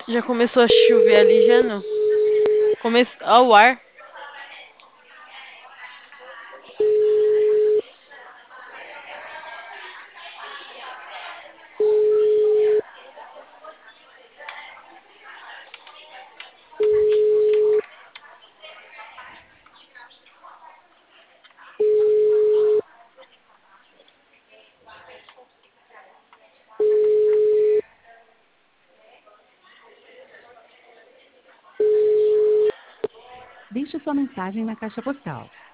Já começou a chover ali, já não? Ao ar. Deixe sua mensagem na caixa postal